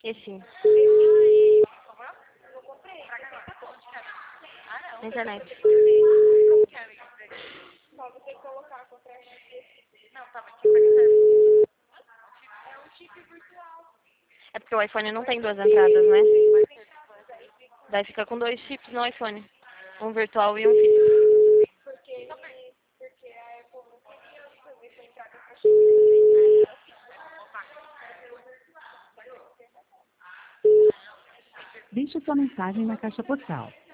Esse. Na internet. Só você colocar a contraste. Não, tá, mas quem paga isso É um chip virtual. É porque o iPhone não tem duas entradas, né? Daí fica com 2 chips no iPhone. Um virtual e um físico. Porque a Apple não queria fazer com entrada pra chip. Deixe sua mensagem na caixa postal.